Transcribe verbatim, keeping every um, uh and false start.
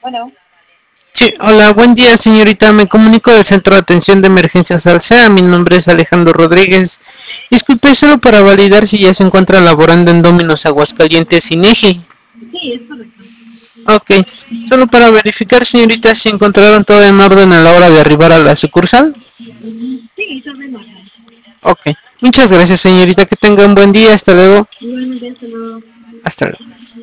Bueno, Sí, hola, buen día señorita, me comunico del Centro de Atención de Emergencias Alsea, mi nombre es Alejandro Rodríguez. Disculpe, solo para validar si ya se encuentra laborando en Dominos Aguascalientes Inegi. sí, es correcto. Ok, solo para verificar señorita si encontraron todo en orden a la hora de arribar a la sucursal. Sí, todo en orden. Ok, muchas gracias señorita, que tenga un buen día, hasta luego. Igualmente, hasta luego. Hasta luego.